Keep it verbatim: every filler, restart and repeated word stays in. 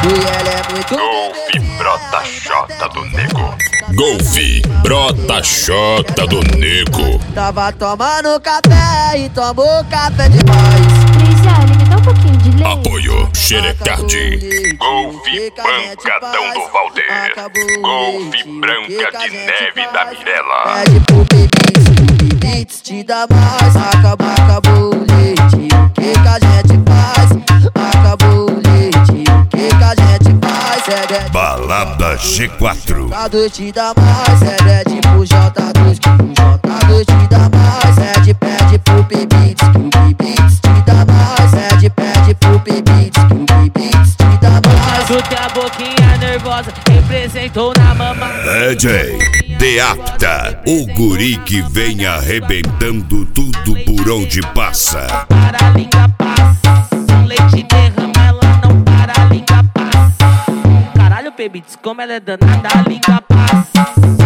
E ela é muito Golfe Brota Xota do Nego. Golfe Brota Xota do Nego. Tava tomando café e tomou café demais. Cristiane, me dá um pouquinho de leite. Apoio Xerecard. Golfe Pancadão do Valder. Golfe Branca de Neve da Mirella. Pede pro Baby Beats, te dá mais. Acabou, acabou o leite. O que que a gente faz? Acabou o leite. O que que a gente faz? É de Balada G quatro. J dois te dá mais. É de pro J dois que o J dois te dá mais. É de pede pro Baby Beats que o Baby Beats te dá mais. É de pede pro Baby Beats que o Baby Beats te dá mais. Tu tem a boquinha nervosa, representou na mama. D J Deapta, o guri que vem arrebentando tudo por onde passa. Para a língua passa, o leite derrama, ela não para, a língua passa. Caralho, baby, diz como ela é danada, a língua passa.